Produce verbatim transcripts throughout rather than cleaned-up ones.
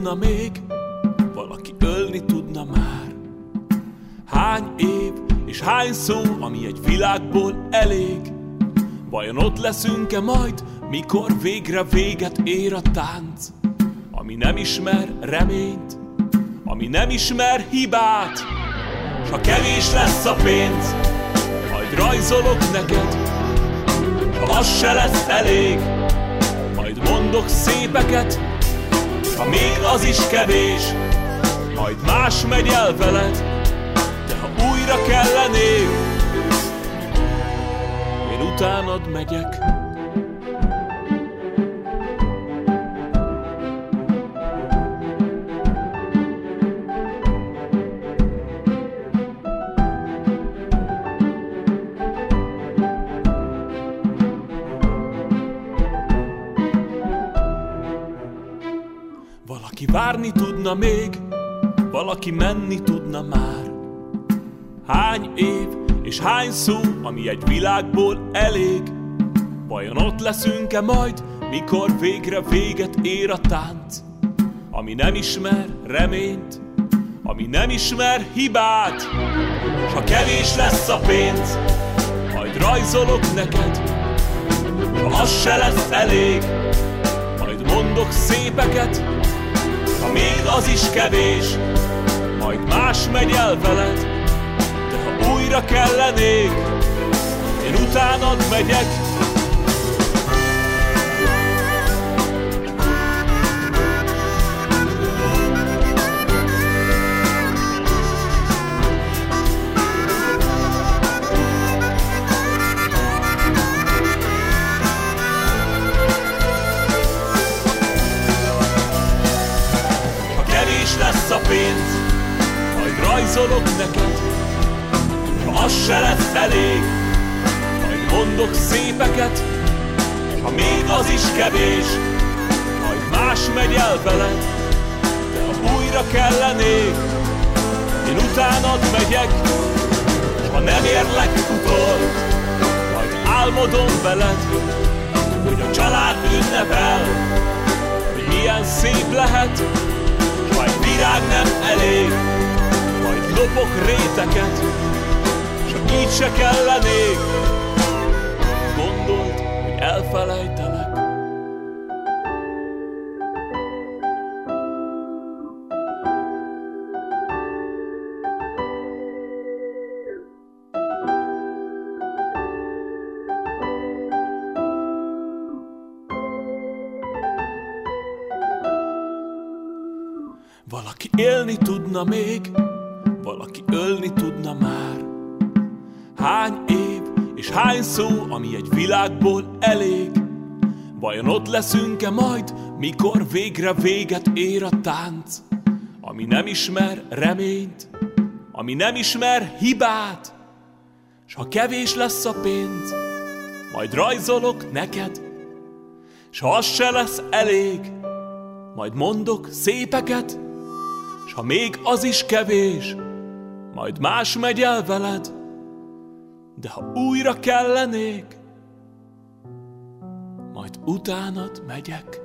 tudna még, valaki ölni tudna már. Hány év és hány szó, ami egy világból elég. Vajon ott leszünk-e majd, mikor végre véget ér a tánc, ami nem ismer reményt, ami nem ismer hibát. S ha kevés lesz a pénz, majd rajzolok neked, s ha az se lesz elég, majd mondok szépeket. Ha még az is kevés, majd más megy el veled, de ha újra kellenék, én utánad megyek. Valaki várni tudna még, valaki menni tudna már. Hány év és hány szó, ami egy világból elég. Vajon ott leszünk-e majd, mikor végre véget ér a tánc, ami nem ismer reményt, ami nem ismer hibát. S ha kevés lesz a pénz, majd rajzolok neked, ha az se lesz elég, majd mondok szépeket. Ha még az is kevés, majd más megy el veled, de ha újra kellenék, én utánad megyek. Lesz a pénz, majd rajzolok neked, ha az se lesz elég, majd mondok szépeket. Ha még az is kevés, majd más megy el veled, de ha újra kellenék, én utánad megyek. S ha nem érlek utol, majd álmodom veled, hogy a család ünnepel, hogy milyen szép lehet. Majd virág nem elég, majd lopok réteket, csak így se kellenék. Gondold, hogy elfelejtelek. Valaki élni tudna még, valaki ölni tudna már. Hány év és hány szó, ami egy világból elég. Vajon ott leszünk-e majd, mikor végre véget ér a tánc, ami nem ismer reményt, ami nem ismer hibát. S ha kevés lesz a pénz, majd rajzolok neked, s ha az se lesz elég, majd mondok szépeket. S ha még az is kevés, majd más megy el veled, de ha újra kellenék, majd utánad megyek.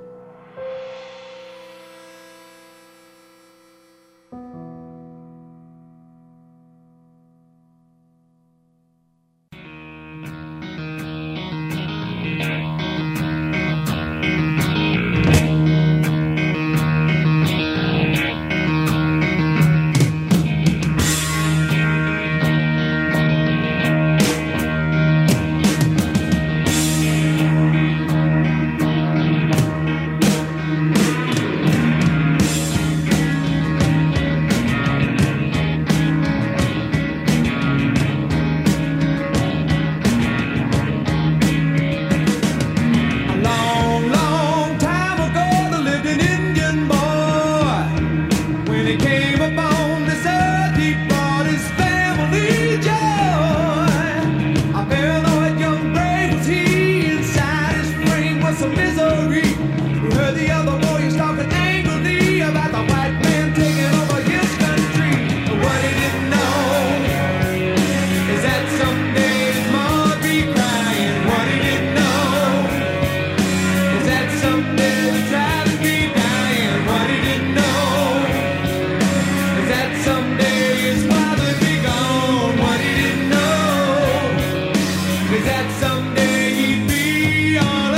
'cause that someday he'd be all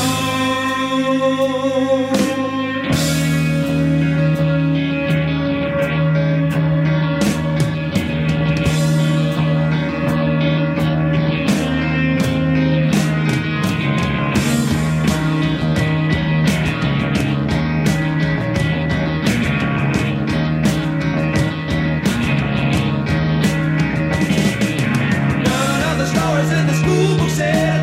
alone. None of the stories in the school book said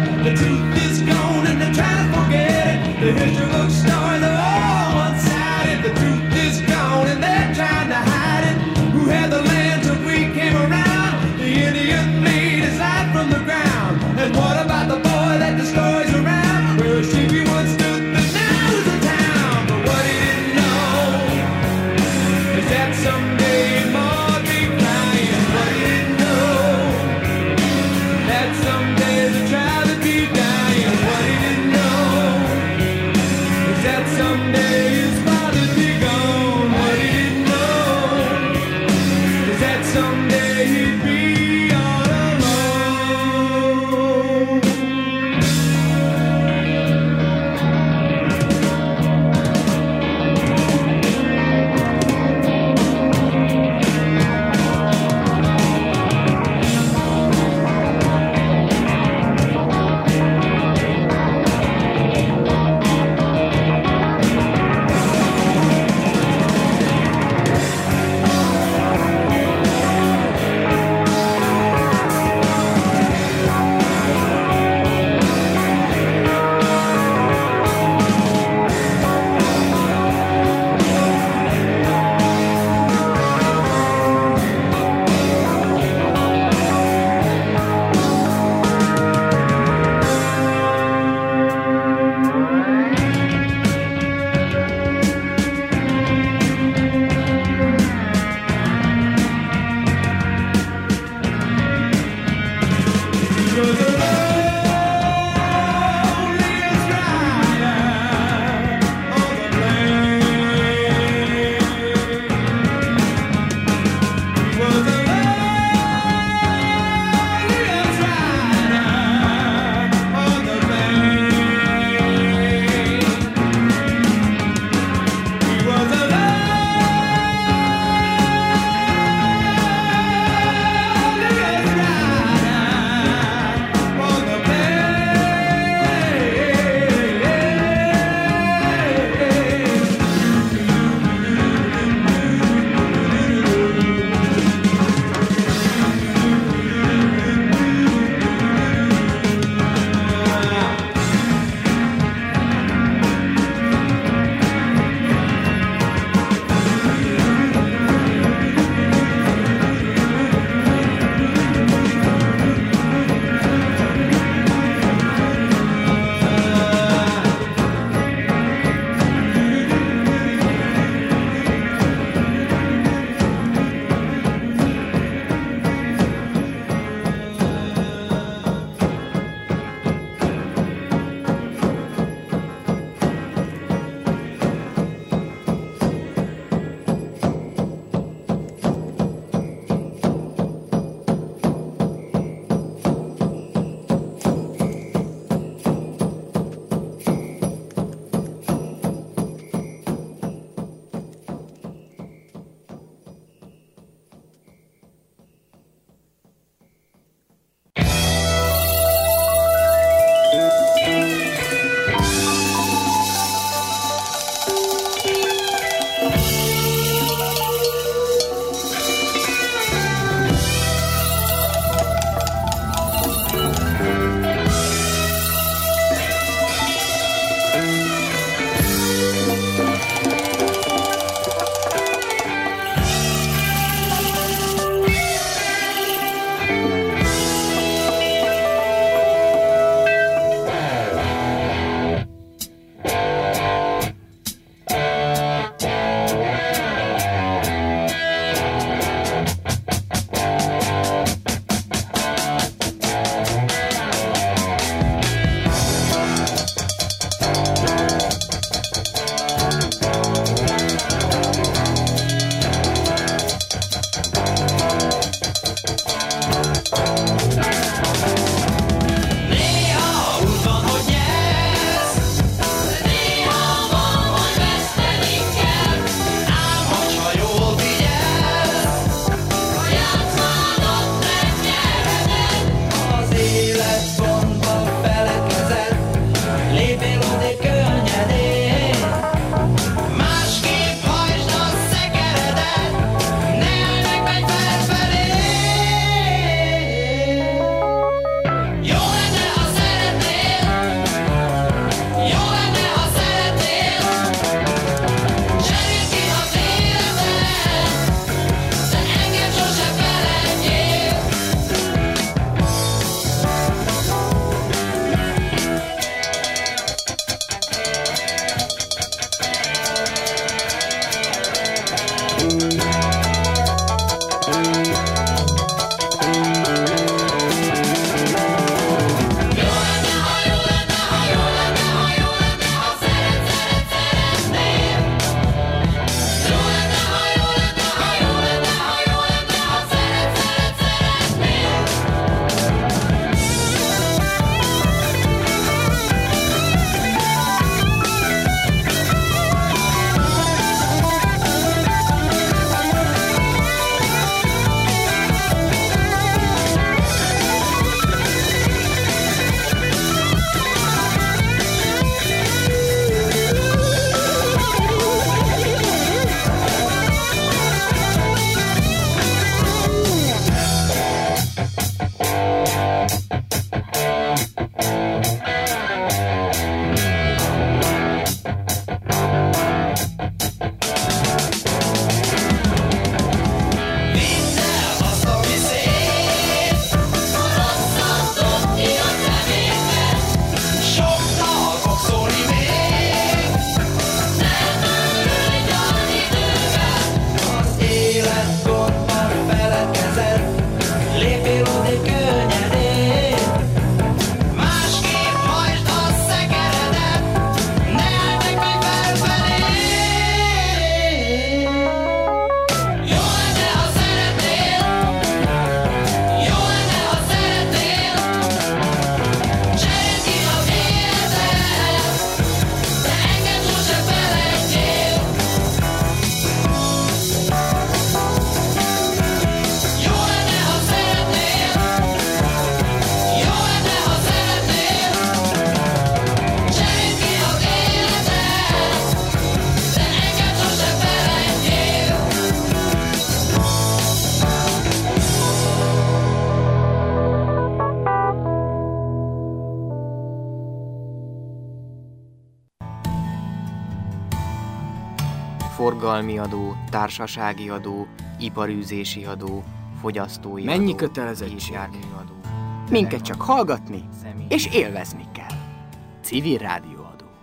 forgalmi adó, társasági adó, iparűzési adó, fogyasztói Mennyi adó, kötelezettség? gépjárműadó. Minket csak hallgatni és élvezni kell. Civil rádióadó.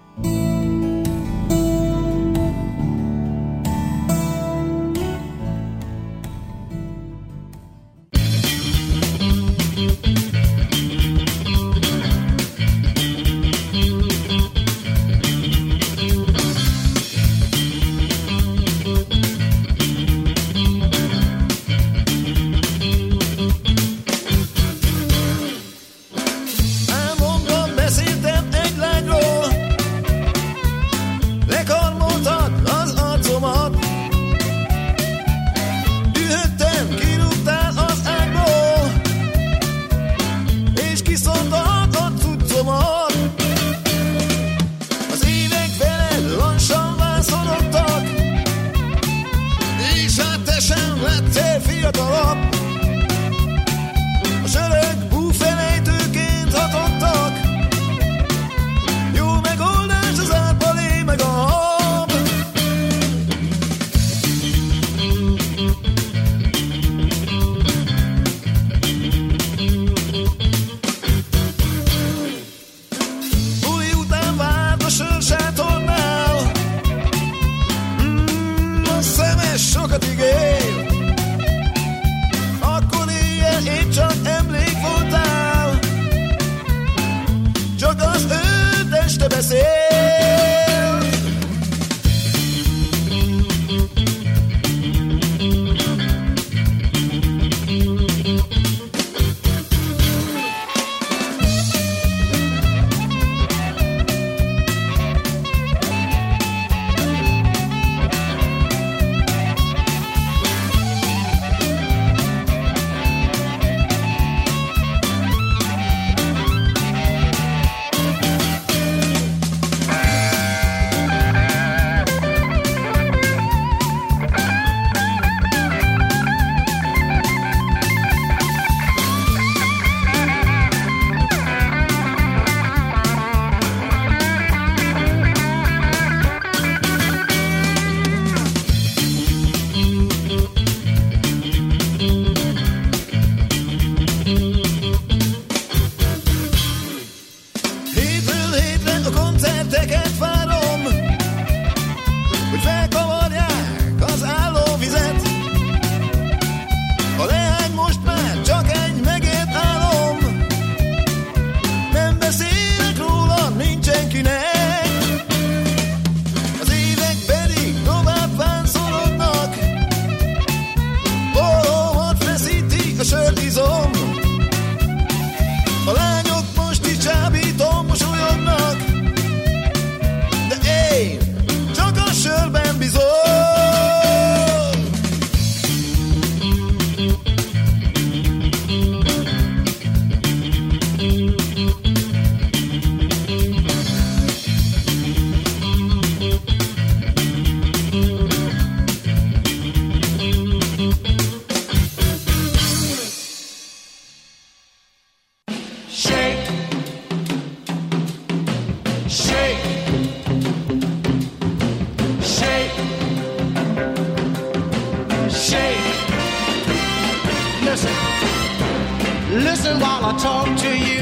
Listen while I talk to you.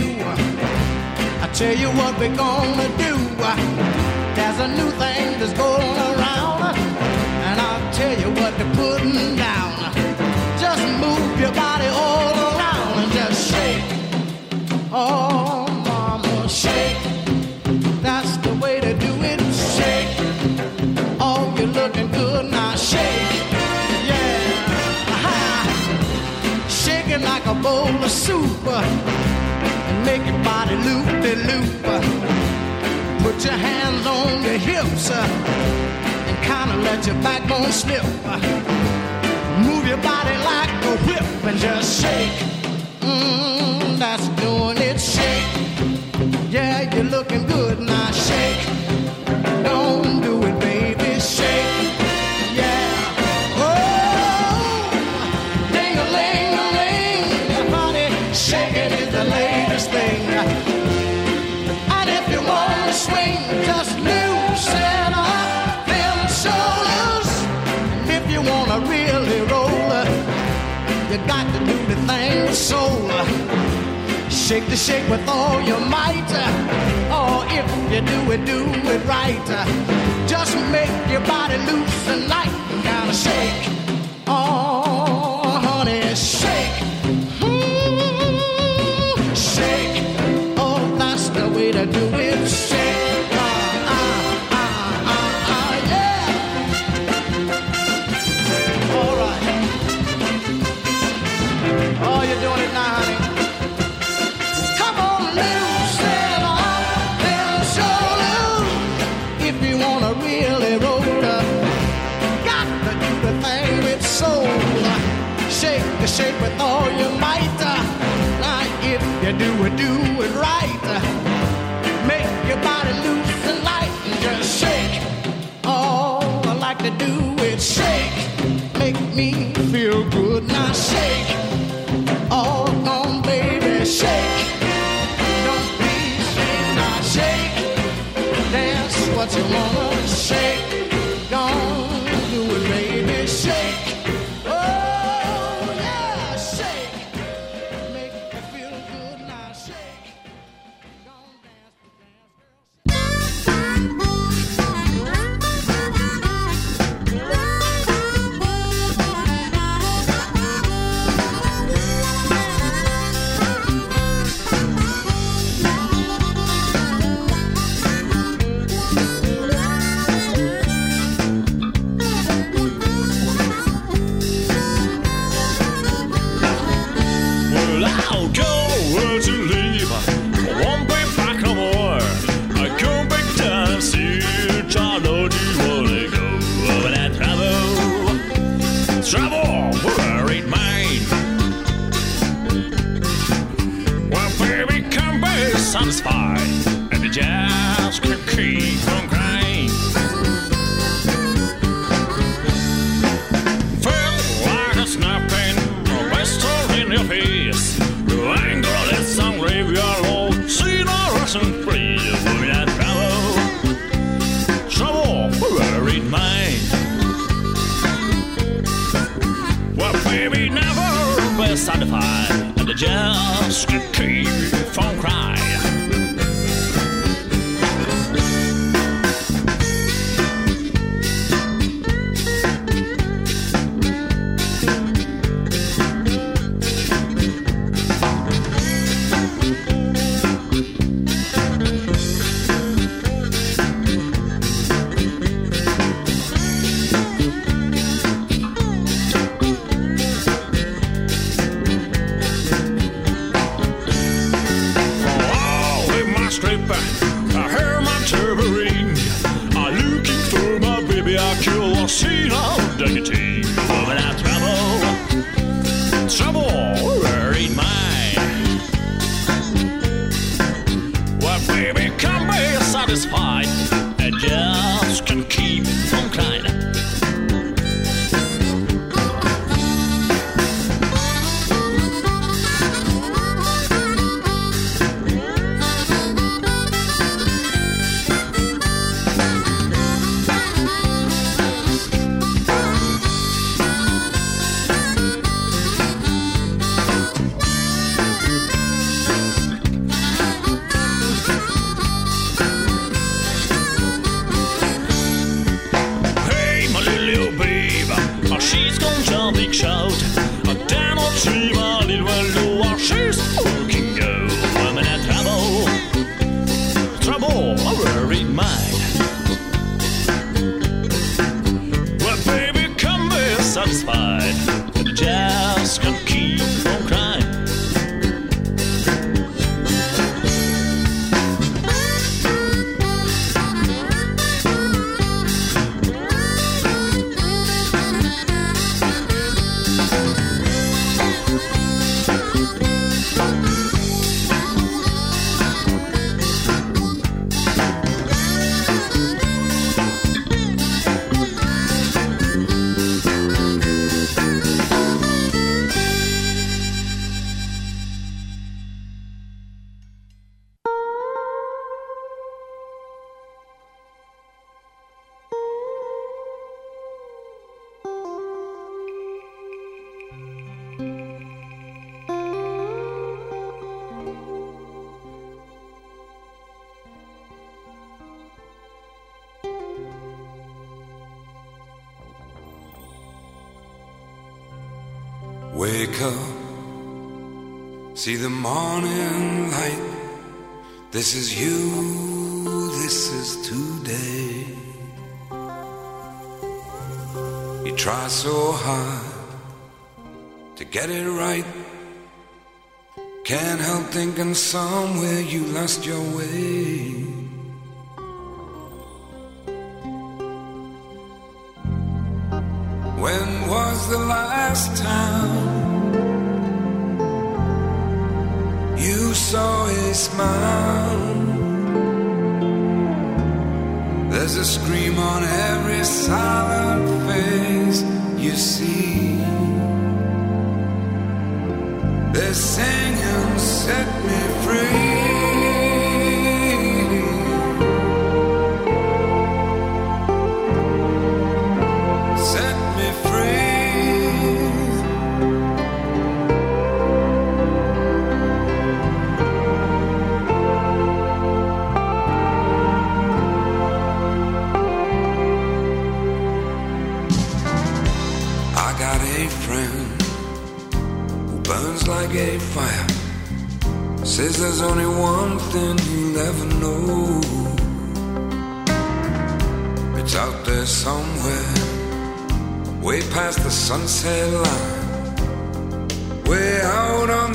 I tell you what we're gonna do. There's a new thing that's going around, and I'll tell you what they're putting down. Just move your body all around and just shake. Oh, mama, shake. That's the way to do it. Shake. Oh, you're looking good now. Shake. Like a bowl of soup, and make your body loop-de-loop. Put your hands on your hips and kind of let your backbone slip. Move your body like a whip and just shake. Mm, that's doing it. Shake. Yeah, you're looking good now. Shake. Don't do it, baby. Shake. Swing, just loosen up them shoulders. Shake the shake with all your might. Oh, if you do it, do it right. Just make your body loose and light. Gotta shake. Oh, honey, shake. Mm, shake. Oh, that's the way to do it. Shake. Ah, ah, ah, ah, ah, yeah. All right. Oh, you're doing it now, honey. Come on, loosen up and show loose. If you wanna really roll up, got to do the thing with soul. Shake the shake with all your might. Now if you do it, do it right. Make your body loose and light and just shake. Oh, I like to do it. Shake, make me feel good. Now shake. Oh, come on, baby, shake. Don't be ashamed. Now shake. Dance what you wanna shake. Don't do it, baby, shake. Satisfied, and the jazz can keep on crying. Feel like a snapping pistol in your face. You ain't gonna let some graveyard low. See no Russian free with that trouble. Trouble, worried mind. Well, baby, never be satisfied, and the jazz can keep on crying. Satisfied, and just can keep from crying. Wake up, see the morning light. This is you, this is today. You try so hard to get it right. Can't help thinking somewhere you lost your way. When was the last time you saw a smile? There's a scream on every silent face you see. They're singing, set me free. Set me free. I got a friend who burns like a fire. Says there's only one thing you'll ever know. It's out there somewhere, way past the sunset line, way out on